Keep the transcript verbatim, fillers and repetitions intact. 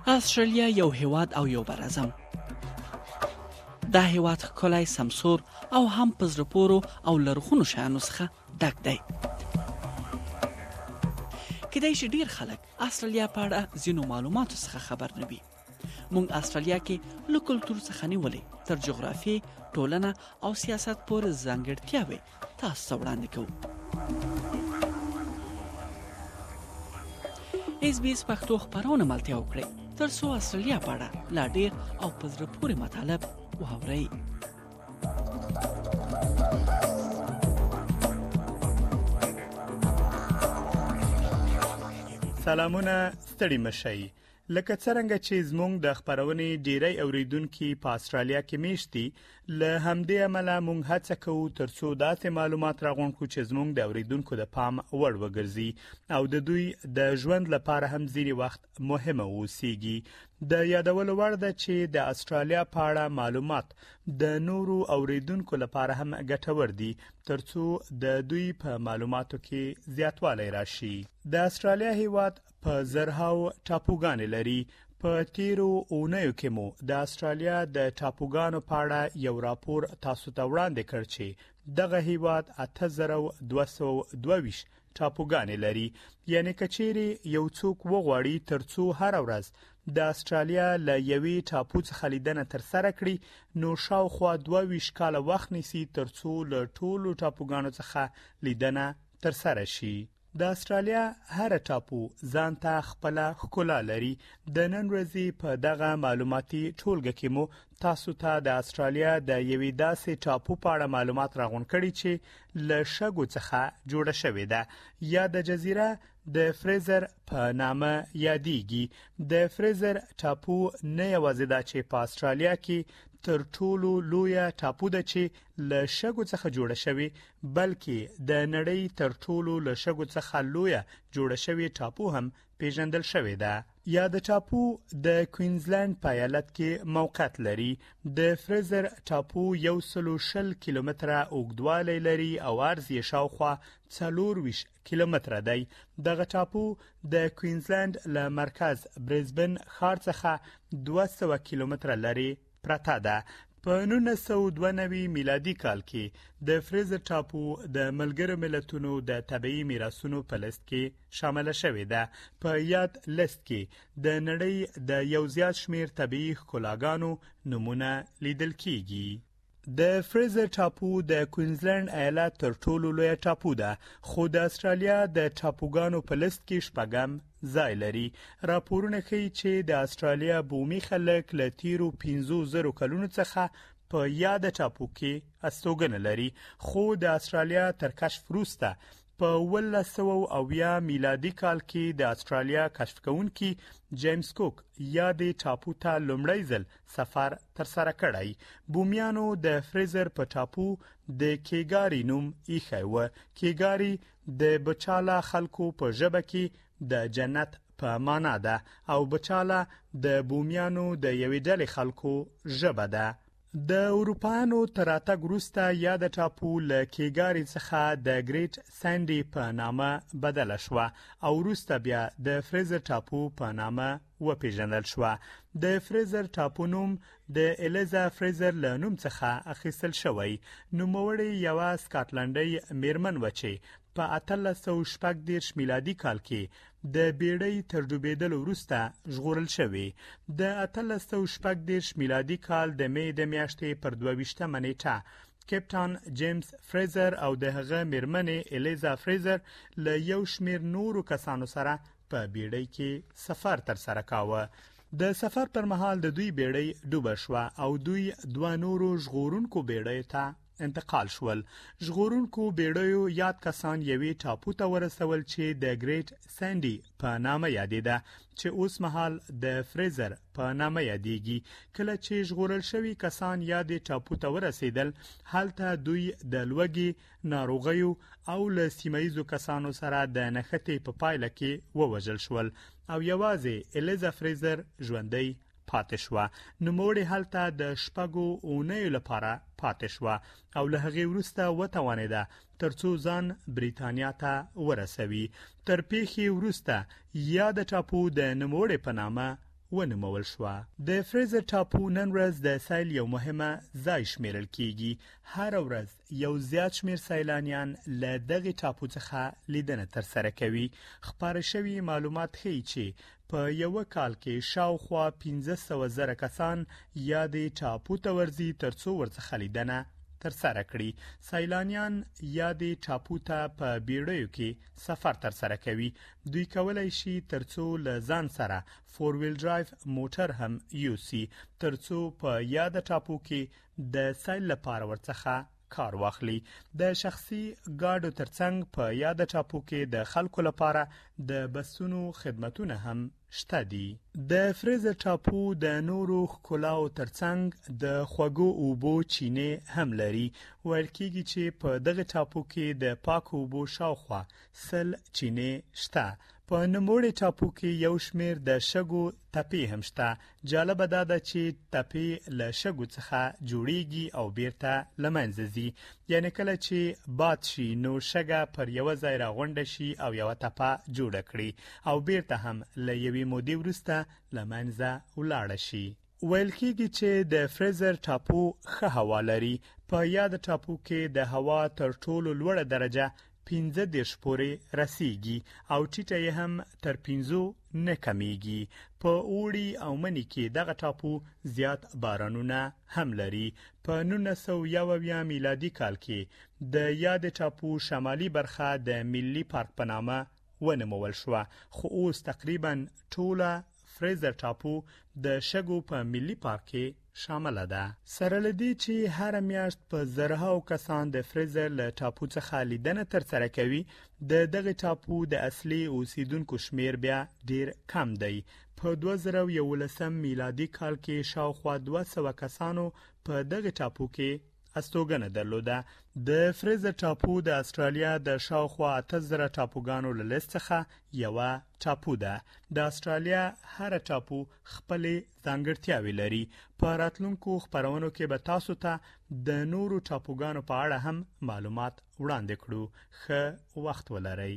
استرالیا یو هیواد او یو براعظم. دا هیواد ښکلی، سمسور او هم په زړه پورو او لرغونو شیانو څخه ډک دی. کیدای شي ډیر خلک استرالیا په اړه ځینو معلوماتو څخه خبر نه وي. موږ استرالیا کې له کلتور څخه نیولې تر جغرافیې، ټولنه او سیاست پورې ځانګړتیاوې تاسو ته وړاندې کوو. اس بي اس پښتو خبرونه ملتیا وکړئ تر څو استرالیا په اړه لا ډیر او په زړه پورې مطالب واورئ. سلامونه، ستړي مشئ. لکه څنګه چې زموږ د خبرونې ډیری اوریدونکو په استرالیا کې میشتي، له همدې عمله موږ هڅه کوو ترڅو داسې معلومات راغونډ کړو چې زموږ د اوریدونکو د پام وړ وګرځي او د دوی د ژوند لپاره هم ځینې وخت مهمه اوسېږي. د یادولو وړ ده چې د استرالیا په اړه معلومات د نورو اوریدونکو لپاره هم ګټور دي ترڅو د دوی په معلوماتو کې زیاتوالی راشي. د استرالیا هیواد په زرهاو ټاپوګانې لري. په تیرو اونیو کې مو د استرالیا د ټاپوګانو په اړه یو راپور تاسو ته وړاندې کړ چې دغه هیواد اته زره دوه سوه دوه ویشت ټاپوګانې لري. یعنی کچېری یو څوک وغواړي ترڅو هر ورځ د استرالیا له یوې ټاپو څخه لیدنه تر سره کړي، نو شاوخوا دوه ویشت کاله وخت نیسي ترڅو له ټولو ټاپوګانو څخه لیدنه تر سره شي. د استرالیا هر ټاپو ځانته خپل ښکلا لري. د نن ورځې په دغه معلوماتي ټولګه کې مو تاسو ته د استرالیا د یوې داسې ټاپو په اړه معلومات راغونډ کړي چې له شګو څخه جوړه شوې ده یا د جزیره د فریزر په نامه یادېږي. د فریزر ټاپو نه یوازې دا چې په استرالیا کې تر ټولو لویه ټاپو ده چې له شګو څخه جوړه شوې، بلکې د نړۍ تر ټولو له شګو څخه لویه جوړه شوې ټاپو هم پیژندل شوې ده. یا د ټاپو د کوینزلند په ایالت کې موقعیت لري. د فریزر ټاپو یو سلو شل کیلومتره اوږدوالی لري او عرض یې شاوخوا څلور ویشت کیلومتره دی. دغه ټاپو د کوینزلند له مرکز بریزبن ښار څخه دوه سوه کیلومتره لري پرته ده. په نولس سوه دوه نوي میلادي کال کې د فریزر ټاپو د ملګرو ملتونو د طبیعي میراثونو په لیست کې شامل شوې ده. په یاد لیست کې د نړۍ د یو زیات شمیر طبیعي ښکلاګانو نمونه لیدل کیږي. د فریزر ټاپو د کوینزلند ایالت تر ټولو لوی ټاپو ده، خو د استرالیا د ټاپوګانو په لیست کې شپږم ځای لري. راپورونه ښیي چې د استرالیا بومي خلک له تیرو پنځو زرو کلونو څخه په یاد ټاپو کې استوګنه لري، خو د استرالیا تر کشف وروسته په اوولس سوه اویا میلادي کال کې د استرالیا کشف کوونکي جیمز کوک یادې ټاپو ته لومړی ځل سفر ترسره کړی. بومیانو د فریزر په ټاپو د کیګاری نوم ایښی و. کیګاری د بچاله خلکو په ژبه کې د جنت په معنا ده او بچاله د بومیانو د یوې ډلې خلکو ژبه ده. د اروپایانو تر راتګ وروسته یاد ټاپو له کیګاری څخه د ګریټ سانډي په نامه بدله شوه او وروسته بیا د فریزر ټاپو په نامه وپیژندل شوه. د فریزر ټاپو نوم د الیزا فریزر له نوم څخه اخیستل شوی. نوموړې یوه سکاټلنډۍ میرمن و چې په اتلس سوه شپږ دېرش میلادي کال کې د بیړۍ تر ډوبېدلو وروسته ژغورل شوې. د اتلس سوه شپږ دېرش میلادي کال د مې د میاشتې پر دوه ویشتمه نیټه کپټان جیمز فریزر او د هغه میرمنې الیزا فریزر له یو شمیر نورو کسانو سره په بیړۍ کې سفر ترسره کاوه. د سفر پر مهال د دوی بیړۍ ډوبه شوه او دوی دوه نورو ژغورونکو بیړۍ ته انتقال شول. ژغورونکو بیړیو یاد کسان یوې ټاپو ته ورسول چې د ګریټ سانډي په نامه یادېده چې اوس مهال د فریزر په نامه یادېږي. کله چې ژغورل شوي کسان یادې ټاپو ته ورسېدل، هلته دوی د لوږې، ناروغیو او له سیمهیزو کسانو سره د نښتې په پایله کې ووژل شول او یوازې الیزا فریزر ژوندۍ پاتې شوه. نوموړې هلته د شپږو اونیو لپاره پاتې شوه او له هغې وروسته وتوانېده ترڅو ځان بریتانیا ته ورسوي. تر پیښې وروسته یاد ټاپو د نوموړې په نامه ونومول شوه. د فریزر ټاپو نن ورځ د سیل یو مهمه ځای شمیرل کیږي. هر ورځ یو زیات شمیر سیلانیان له دغه ټاپو څخه لیدنه ترسره کوي. خپاره شوي معلومات ښیي چې په یو کال کې شاوخوا پنځه سوه زره کسان یا د ټاپو ته ورځي ترڅو ورڅخه لیدنه ترسره کړي. سیلانیان یا د ټاپو ته په بیړیو کې سفر ترسره کوي. دوی کولای شي ترڅو له ځان سره فور ویل ډرایو موټر هم یوسي ترڅو په یاد ټاپو کې د سیل لپاره ورڅخه کار واخلي. د شخصي ګاډو ترڅنګ په یاد ټاپو کې د خلکو لپاره د بسونو خدمتونه هم شته دي. د فریزر ټاپو د نورو ښکلاو ترڅنګ د خوږو اوبو چینې هم لري. ویل کېږي چې په دغه ټاپو کې د پاکو اوبو شاوخوا سل چینې شته. په نوموړي ټاپو کې یو شمیر د شګو تپې هم شته. جالبه دا ده چې تپې له شګو څخه جوړیږي او بیرته له منځه ځي. یعنې کله چې باد شي نو شګه پر یوه ځای راغونډه شي او یوه تپه جوړه کړي او بیرته هم له یوې مودې وروسته له منځه ولاړه شي. ویل کېږي چې د فریزر ټاپو ښه هوا لري. په یاد ټاپو کې د هوا تر ټولو لوړه درجه پنځه دېرش پورې رسیږي او ټیټه یې هم تر پنځو نه کمیږي. په اوړي او مني کې دغه ټاپو زیات بارانونه هم لري. په نولس سوه یو اویا میلادي کال کې د یاد ټاپو شمالي برخه د ملي پارک په نامه ونومول شوه، خو اوس تقریبا ټوله فریزر ټاپو د شګو په ملي پارک کې شامله ده. سره له دې چې هر میاشت په زرهاو کسان د فریزر له ټاپو څخه لیدنه ترسره کوي، د دغه ټاپو د اصلي اوسیدونکو شمیر بیا ډیر کم دی. په دوه زره یولسم میلادي کال کې شاوخوا دوه سوه کسانو په دغه ټاپو کې استوګنه درلوده. د فریزر ټاپو د استرالیا د شاوخوا اته زره ټاپوګانو له لیست څخه یوه ټاپو ده. د استرالیا هر ټاپو خپلې ځانګړتیاوې لري. په راتلونکو خپرونو کې به تاسو ته د نورو ټاپوګانو په اړه هم معلومات وړاندې کړو. ښه وخت ولرئ.